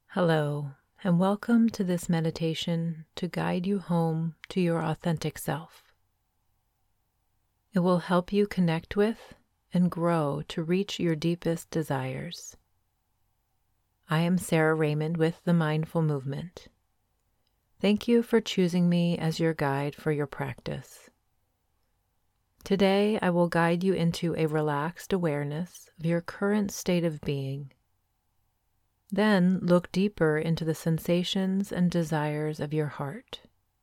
Hello, and welcome to this meditation to guide you home to your authentic self. It will help you connect with and grow to reach your deepest desires. I am Sarah Raymond with The Mindful Movement. Thank you for choosing me as your guide for your practice. Today, I will guide you into a relaxed awareness of your current state of being. Then look deeper into the sensations and desires of your heart.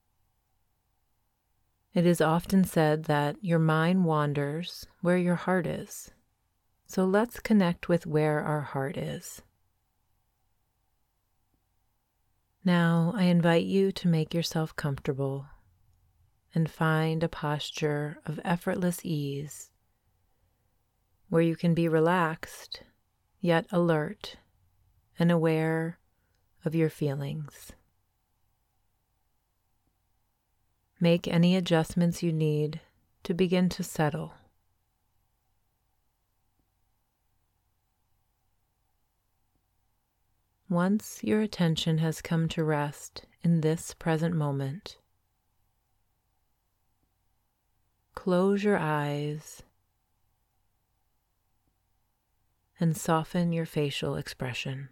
It is often said that your mind wanders where your heart is. So let's connect with where our heart is. Now, I invite you to make yourself comfortable and find a posture of effortless ease where you can be relaxed yet alert and aware of your feelings. Make any adjustments you need to begin to settle. Once your attention has come to rest in this present moment, close your eyes and soften your facial expression.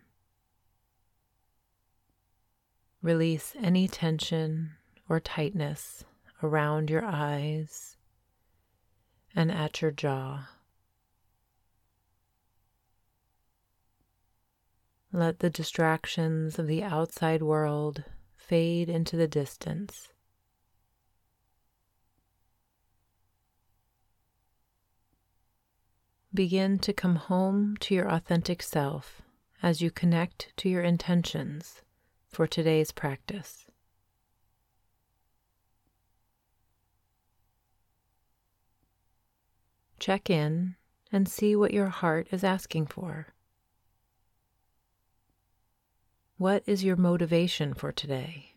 Release any tension or tightness around your eyes and at your jaw. Let the distractions of the outside world fade into the distance. Begin to come home to your authentic self as you connect to your intentions for today's practice. Check in and see what your heart is asking for. What is your motivation for today?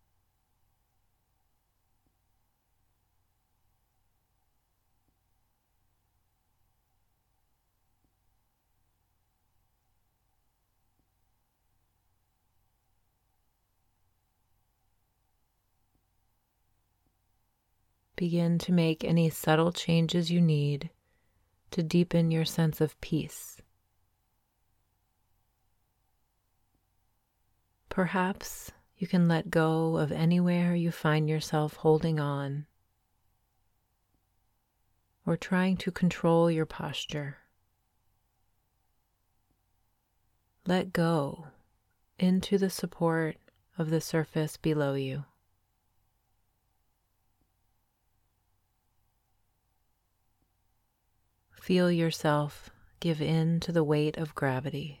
Begin to make any subtle changes you need to deepen your sense of peace. Perhaps you can let go of anywhere you find yourself holding on or trying to control your posture. Let go into the support of the surface below you. Feel yourself give in to the weight of gravity.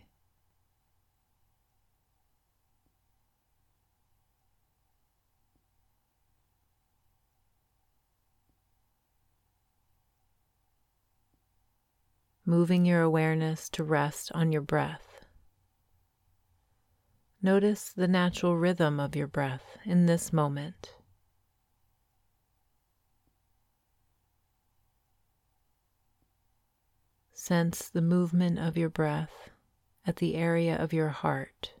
Moving your awareness to rest on your breath. Notice the natural rhythm of your breath in this moment. Sense the movement of your breath at the area of your heart,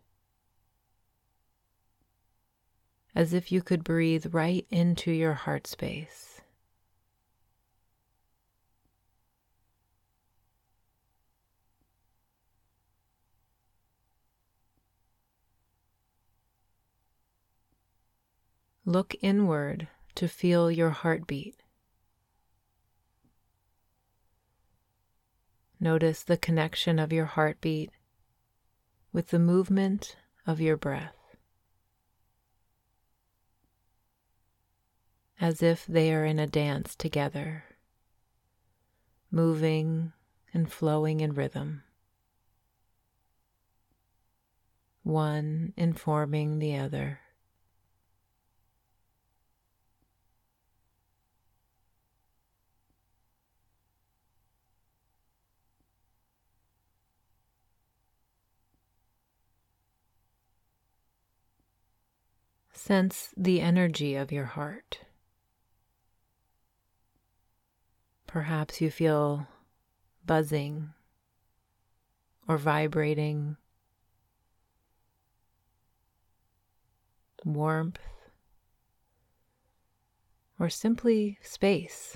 as if you could breathe right into your heart space. Look inward to feel your heartbeat. Notice the connection of your heartbeat with the movement of your breath, as if they are in a dance together, moving and flowing in rhythm, one informing the other. Sense the energy of your heart. Perhaps you feel buzzing or vibrating warmth, or simply space.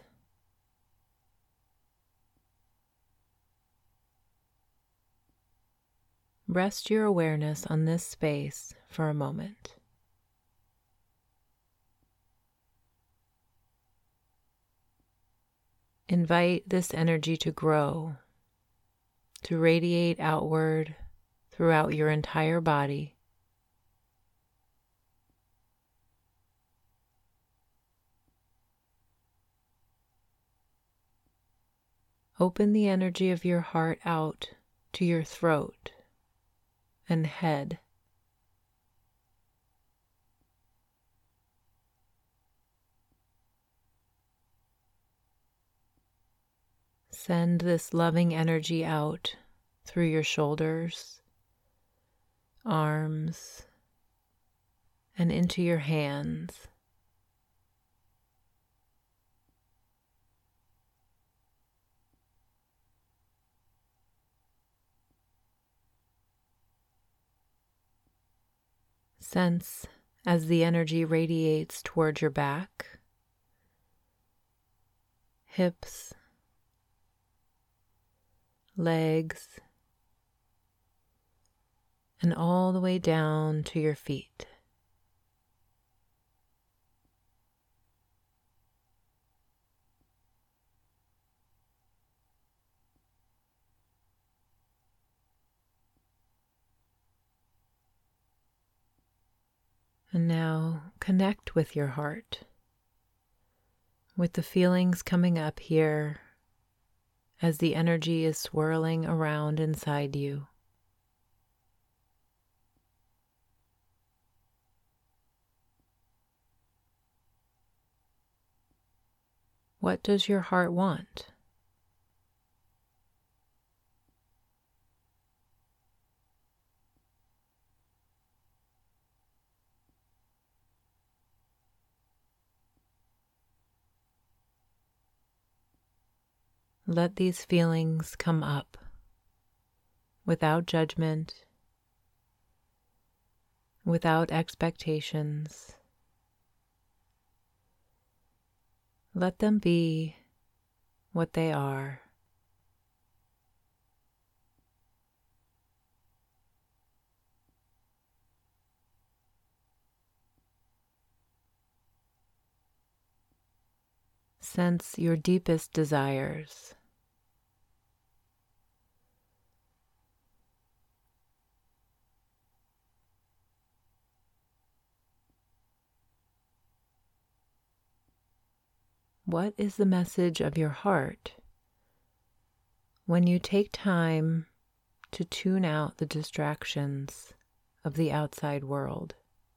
Rest your awareness on this space for a moment. Invite this energy to grow, to radiate outward throughout your entire body. Open the energy of your heart out to your throat and head. Send this loving energy out through your shoulders, arms, and into your hands. Sense as the energy radiates toward your back, hips, legs, and all the way down to your feet. And now connect with your heart, with the feelings coming up here as the energy is swirling around inside you. What does your heart want? Let these feelings come up without judgment, without expectations. Let them be what they are. Sense your deepest desires. What is the message of your heart when you take time to tune out the distractions of the outside world?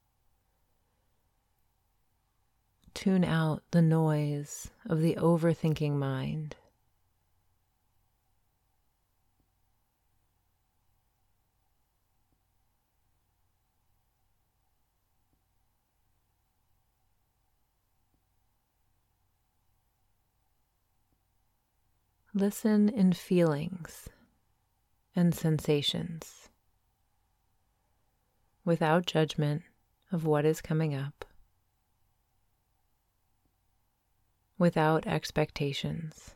Tune out the noise of the overthinking mind. Listen in feelings and sensations, without judgment of what is coming up, without expectations.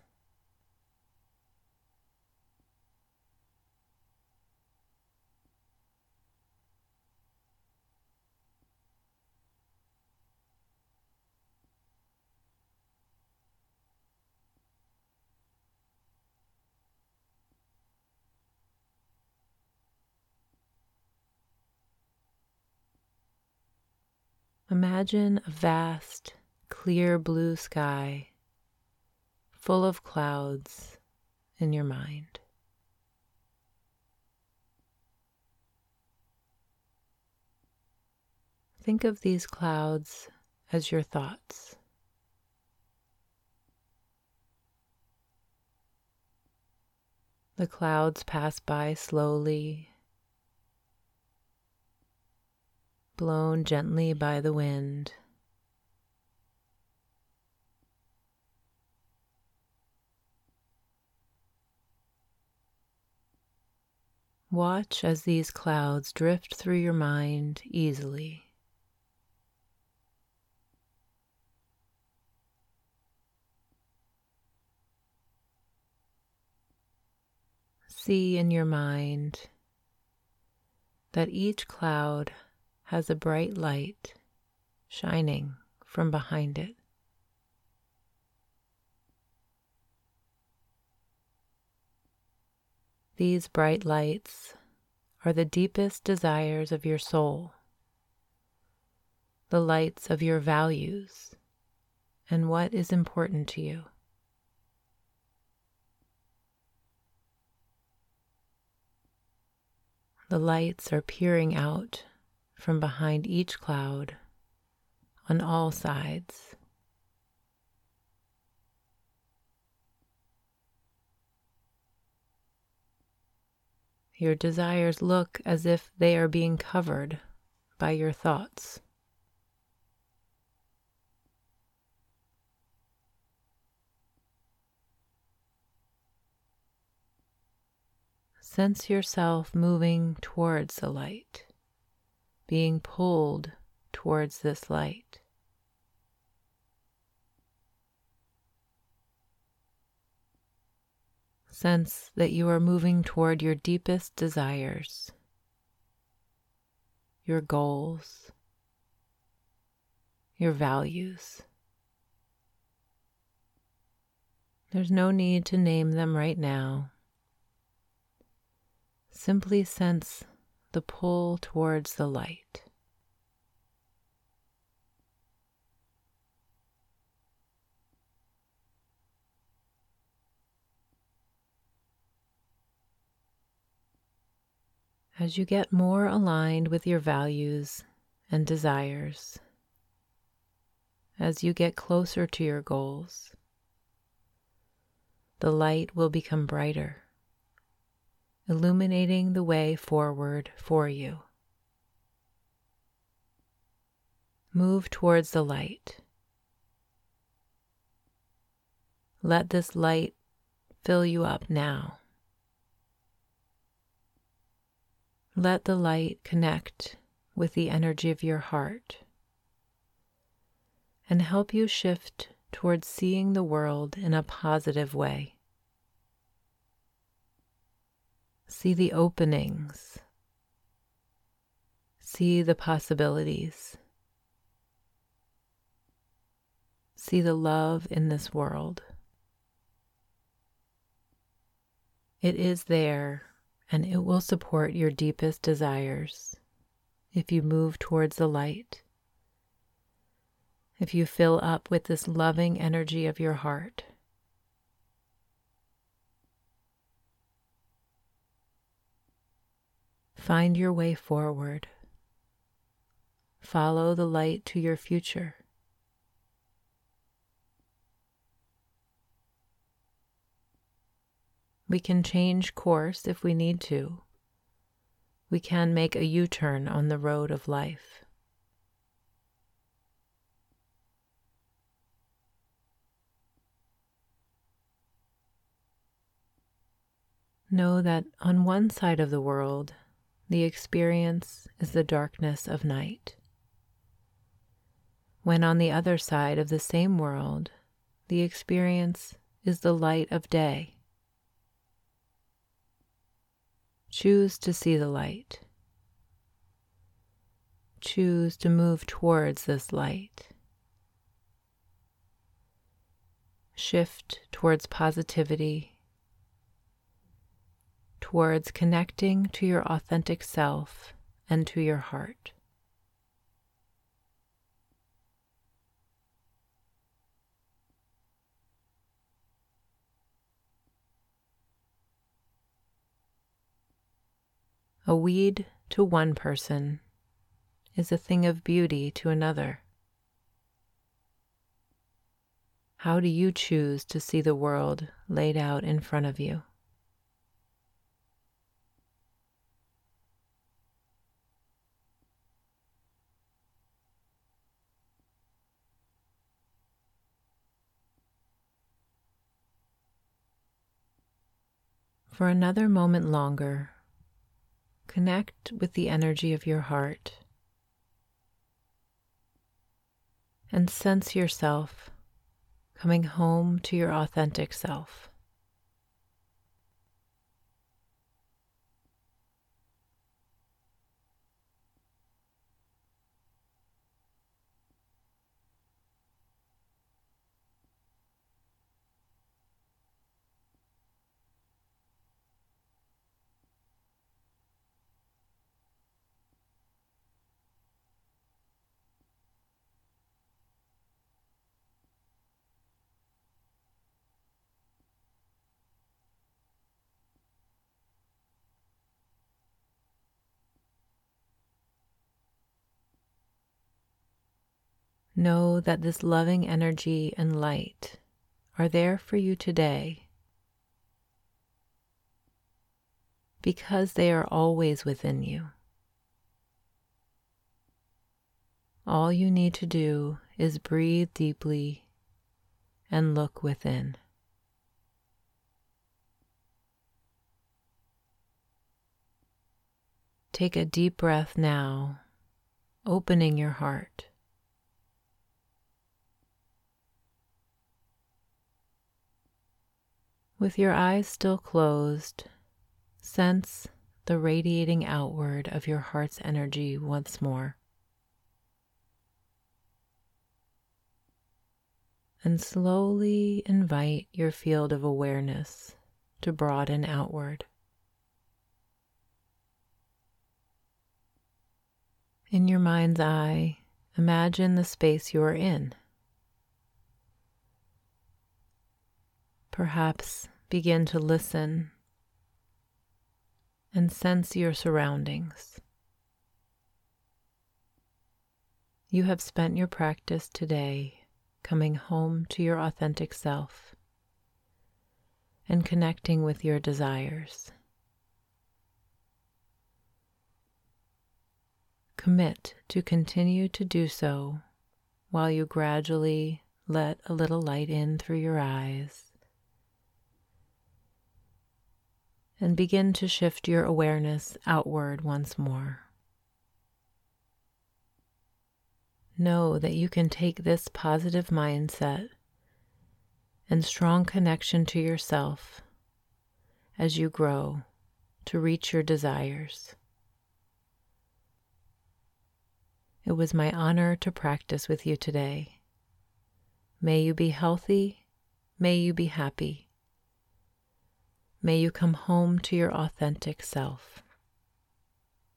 Imagine a vast, clear blue sky full of clouds in your mind. Think of these clouds as your thoughts. The clouds pass by slowly, blown gently by the wind. Watch as these clouds drift through your mind easily. see in your mind that each cloud has a bright light shining from behind it. These bright lights are the deepest desires of your soul, the lights of your values and what is important to you. The lights are peering out from behind each cloud on all sides. Your desires look as if they are being covered by your thoughts. Sense yourself moving towards the light, being pulled towards this light. Sense that you are moving toward your deepest desires, your goals, your values. There's no need to name them right now. Simply sense the pull towards the light. As you get more aligned with your values and desires, as you get closer to your goals, the light will become brighter, illuminating the way forward for you. Move towards the light. Let this light fill you up now. Let the light connect with the energy of your heart and help you shift towards seeing the world in a positive way. See the openings. See the possibilities. See the love in this world. It is there, and it will support your deepest desires if you move towards the light, if you fill up with this loving energy of your heart. Find your way forward. Follow the light to your future. We can change course if we need to. We can make a U-turn on the road of life. Know that on one side of the world, the experience is the darkness of night, when on the other side of the same world, the experience is the light of day. Choose to see the light. Choose to move towards this light. Shift towards positivity, towards connecting to your authentic self and to your heart. A weed to one person is a thing of beauty to another. How do you choose to see the world laid out in front of you? For another moment longer, connect with the energy of your heart and sense yourself coming home to your authentic self. Know that this loving energy and light are there for you today because they are always within you. All you need to do is breathe deeply and look within. Take a deep breath now, opening your heart. With your eyes still closed, sense the radiating outward of your heart's energy once more. And slowly invite your field of awareness to broaden outward. In your mind's eye, imagine the space you are in. Perhaps begin to listen and sense your surroundings. You have spent your practice today coming home to your authentic self and connecting with your desires. Commit to continue to do so while you gradually let a little light in through your eyes and begin to shift your awareness outward once more. Know that you can take this positive mindset and strong connection to yourself as you grow to reach your desires. It was my honor to practice with you today. May you be healthy. May you be happy. May you come home to your authentic self.